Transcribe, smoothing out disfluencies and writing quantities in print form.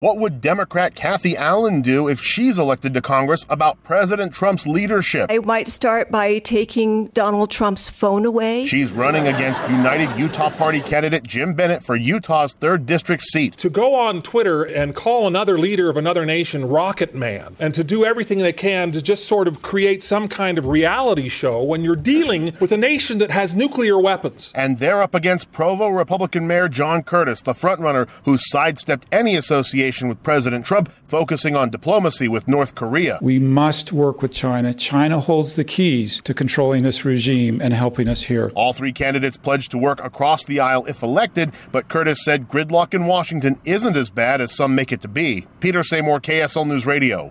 What would Democrat Kathy Allen do if she's elected to Congress about President Trump's leadership? I might start by taking Donald Trump's phone away. She's running against United Utah Party candidate Jim Bennett for Utah's 3rd District seat. To go on Twitter and call another leader of another nation Rocket Man, and to do everything they can to just sort of create some kind of reality show when you're dealing with a nation that has nuclear weapons. And they're up against Provo Republican Mayor John Curtis, the frontrunner who sidestepped any association with President Trump, focusing on diplomacy with North Korea. We must work with China. China holds the keys to controlling this regime and helping us here. All 3 candidates pledged to work across the aisle if elected, but Curtis said gridlock in Washington isn't as bad as some make it to be. Peter Seymour, KSL News Radio.